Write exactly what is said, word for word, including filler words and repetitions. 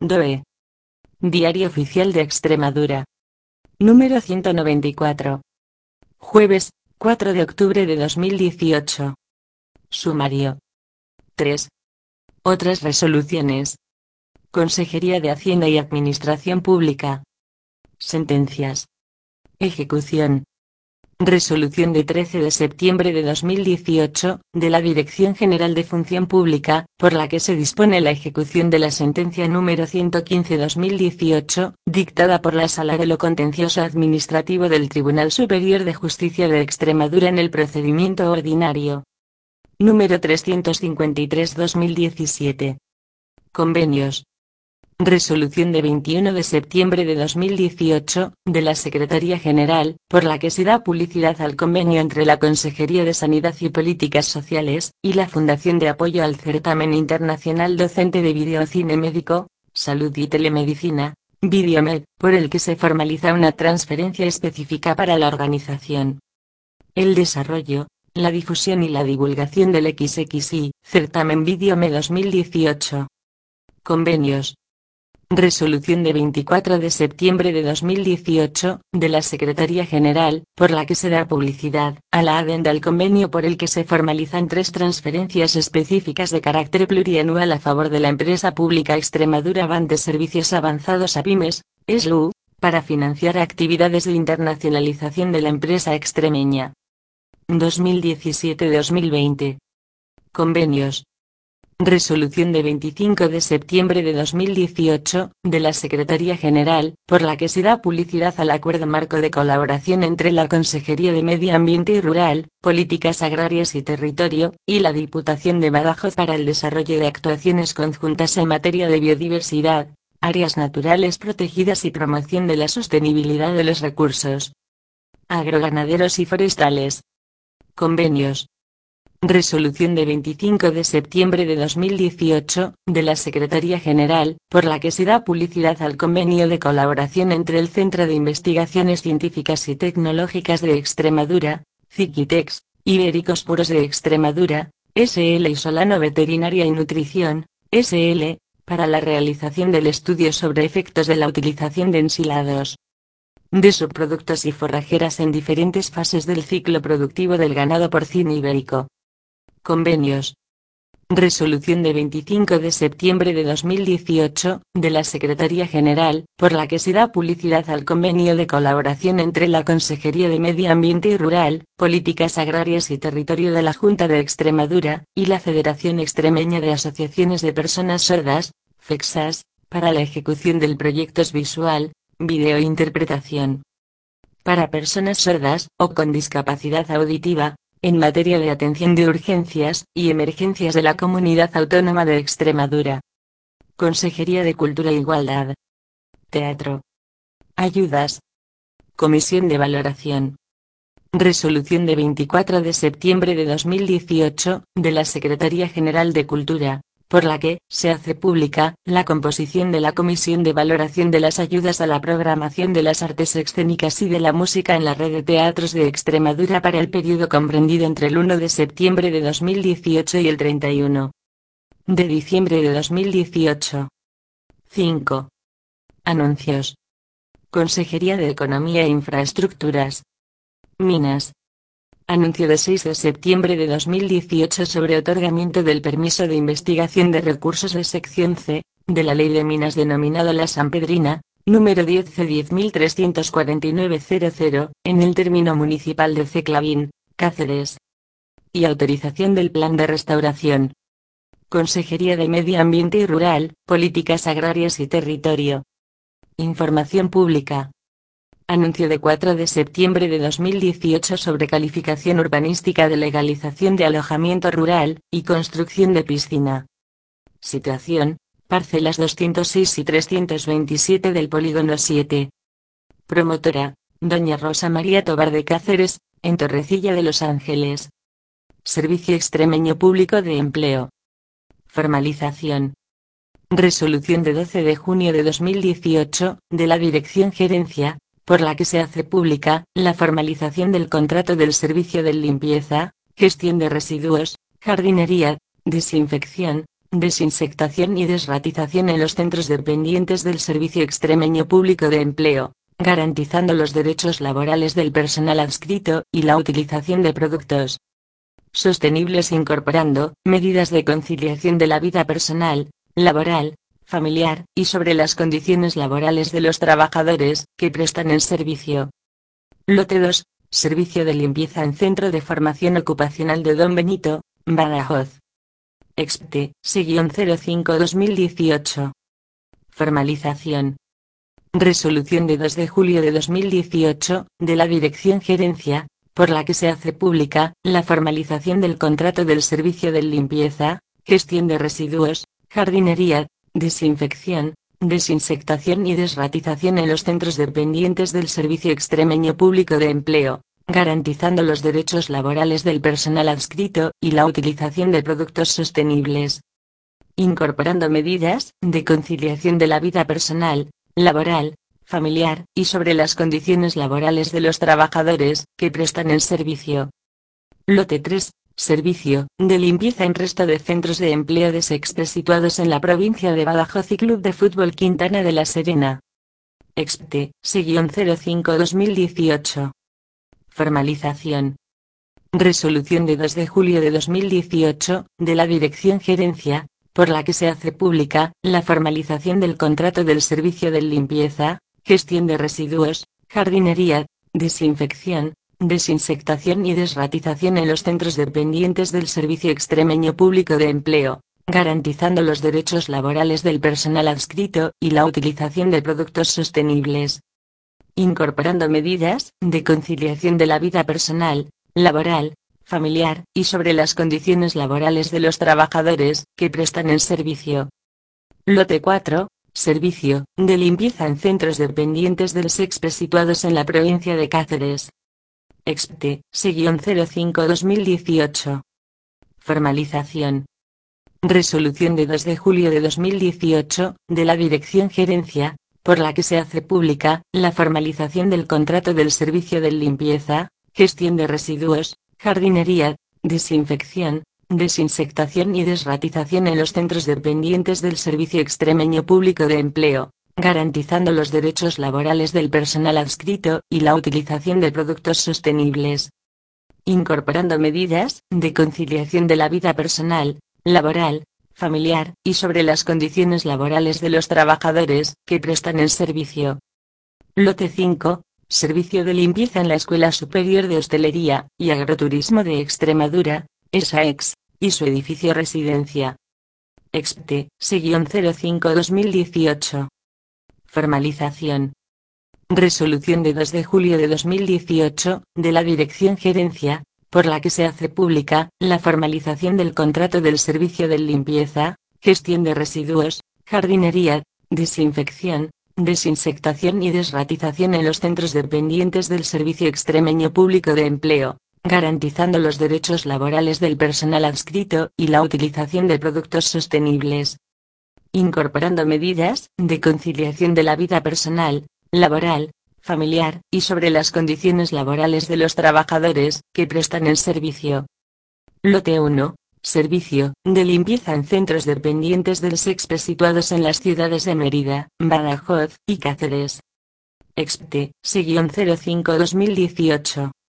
D O E. Diario Oficial de Extremadura. Número ciento noventa y cuatro. Jueves, cuatro de octubre de dos mil dieciocho. Sumario. tres. Otras resoluciones. Consejería de Hacienda y Administración Pública. Sentencias. Ejecución. Resolución de trece de septiembre de dos mil dieciocho, de la Dirección General de Función Pública, por la que se dispone la ejecución de la sentencia número ciento quince barra dos mil dieciocho, dictada por la Sala de lo Contencioso Administrativo del Tribunal Superior de Justicia de Extremadura en el procedimiento ordinario. Número trescientos cincuenta y tres barra dos mil diecisiete. Convenios. Resolución de veintiuno de septiembre de dos mil dieciocho, de la Secretaría General, por la que se da publicidad al convenio entre la Consejería de Sanidad y Políticas Sociales, y la Fundación de Apoyo al Certamen Internacional Docente de Videocine Médico, Salud y Telemedicina, Videomed, por el que se formaliza una transferencia específica para la organización, el desarrollo, la difusión y la divulgación del equis equis i, Certamen Videomed dos mil dieciocho. Convenios. Resolución de veinticuatro de septiembre de dos mil dieciocho, de la Secretaría General, por la que se da publicidad a la adenda al convenio por el que se formalizan tres transferencias específicas de carácter plurianual a favor de la empresa pública Extremadura Ban de Servicios Avanzados a Pymes, E S L U, para financiar actividades de internacionalización de la empresa extremeña. dos mil diecisiete a dos mil veinte. Convenios. Resolución de veinticinco de septiembre de dos mil dieciocho, de la Secretaría General, por la que se da publicidad al Acuerdo Marco de Colaboración entre la Consejería de Medio Ambiente y Rural, Políticas Agrarias y Territorio, y la Diputación de Badajoz para el desarrollo de actuaciones conjuntas en materia de biodiversidad, áreas naturales protegidas y promoción de la sostenibilidad de los recursos agroganaderos y forestales. Convenios. Resolución de veinticinco de septiembre de dos mil dieciocho, de la Secretaría General, por la que se da publicidad al convenio de colaboración entre el Centro de Investigaciones Científicas y Tecnológicas de Extremadura, CICITEX, Ibéricos Puros de Extremadura, S L y Solano Veterinaria y Nutrición, S L, para la realización del estudio sobre efectos de la utilización de ensilados de subproductos y forrajeras en diferentes fases del ciclo productivo del ganado porcino ibérico. Convenios. Resolución de veinticinco de septiembre de dos mil dieciocho, de la Secretaría General, por la que se da publicidad al convenio de colaboración entre la Consejería de Medio Ambiente y Rural, Políticas Agrarias y Territorio de la Junta de Extremadura, y la Federación Extremeña de Asociaciones de Personas Sordas, FEXAS, para la ejecución del proyecto visual, video e interpretación para personas sordas o con discapacidad auditiva, en materia de atención de urgencias y emergencias de la Comunidad Autónoma de Extremadura. Consejería de Cultura e Igualdad. Teatro. Ayudas. Comisión de Valoración. Resolución de veinticuatro de septiembre de dos mil dieciocho, de la Secretaría General de Cultura, por la que se hace pública la composición de la Comisión de Valoración de las Ayudas a la Programación de las Artes Escénicas y de la Música en la Red de Teatros de Extremadura para el periodo comprendido entre el uno de septiembre de dos mil dieciocho y el treinta y uno de diciembre de dos mil dieciocho. cinco. Anuncios. Consejería de Economía e Infraestructuras. Minas. Anuncio de seis de septiembre de dos mil dieciocho sobre otorgamiento del permiso de investigación de recursos de sección C, de la Ley de Minas denominado La Sanpedrina, número diez C diez mil trescientos cuarenta y nueve cero cero, en el término municipal de C. Clavín, Cáceres. Y autorización del Plan de Restauración. Consejería de Medio Ambiente y Rural, Políticas Agrarias y Territorio. Información pública. Anuncio de cuatro de septiembre de dos mil dieciocho sobre calificación urbanística de legalización de alojamiento rural y construcción de piscina. Situación: parcelas doscientos seis y trescientos veintisiete del polígono siete. Promotora: doña Rosa María Tobar de Cáceres, en Torrecilla de Los Ángeles. Servicio Extremeño Público de Empleo. Formalización. Resolución de doce de junio de dos mil dieciocho, de la Dirección Gerencia, por la que se hace pública la formalización del contrato del servicio de limpieza, gestión de residuos, jardinería, desinfección, desinsectación y desratización en los centros dependientes del Servicio Extremeño Público de Empleo, garantizando los derechos laborales del personal adscrito y la utilización de productos sostenibles incorporando medidas de conciliación de la vida personal, laboral, familiar y sobre las condiciones laborales de los trabajadores que prestan el servicio. Lote dos. Servicio de limpieza en Centro de Formación Ocupacional de Don Benito, Badajoz. Expte, cero cinco dos mil dieciocho. Formalización. Resolución de dos de julio de dos mil dieciocho, de la Dirección Gerencia, por la que se hace pública la formalización del contrato del servicio de limpieza, gestión de residuos, jardinería, desinfección, desinsectación y desratización en los centros dependientes del Servicio Extremeño Público de Empleo, garantizando los derechos laborales del personal adscrito y la utilización de productos sostenibles, incorporando medidas de conciliación de la vida personal, laboral, familiar y sobre las condiciones laborales de los trabajadores que prestan el servicio. Lote tres. Servicio de limpieza en resto de centros de empleo de Sexpe situados en la provincia de Badajoz y Club de Fútbol Quintana de la Serena. Expte, cero cinco dos mil dieciocho. Formalización. Resolución de dos de julio de dos mil dieciocho, de la Dirección Gerencia, por la que se hace pública la formalización del contrato del servicio de limpieza, gestión de residuos, jardinería, desinfección, desinsectación y desratización en los centros dependientes del Servicio Extremeño Público de Empleo, garantizando los derechos laborales del personal adscrito y la utilización de productos sostenibles, incorporando medidas de conciliación de la vida personal, laboral, familiar y sobre las condiciones laborales de los trabajadores que prestan el servicio. Lote cuatro. Servicio de limpieza en centros dependientes del Sexpe situados en la provincia de Cáceres. Expte, cero cinco dos mil dieciocho. Formalización. Resolución de dos de julio de dos mil dieciocho, de la Dirección Gerencia, por la que se hace pública la formalización del contrato del servicio de limpieza, gestión de residuos, jardinería, desinfección, desinsectación y desratización en los centros dependientes del Servicio Extremeño Público de Empleo, garantizando los derechos laborales del personal adscrito y la utilización de productos sostenibles, incorporando medidas de conciliación de la vida personal, laboral, familiar y sobre las condiciones laborales de los trabajadores que prestan el servicio. Lote cinco. Servicio de limpieza en la Escuela Superior de Hostelería y Agroturismo de Extremadura, ESAEX, y su edificio residencia. Expte, cero cinco dos mil dieciocho. Formalización. Resolución de dos de julio de dos mil dieciocho, de la Dirección Gerencia, por la que se hace pública la formalización del contrato del servicio de limpieza, gestión de residuos, jardinería, desinfección, desinsectación y desratización en los centros dependientes del Servicio Extremeño Público de Empleo, garantizando los derechos laborales del personal adscrito y la utilización de productos sostenibles, incorporando medidas de conciliación de la vida personal, laboral, familiar y sobre las condiciones laborales de los trabajadores que prestan el servicio. Lote uno. Servicio de limpieza en centros dependientes del Sexpe situados en las ciudades de Mérida, Badajoz y Cáceres. Expte, cero cinco dos mil dieciocho.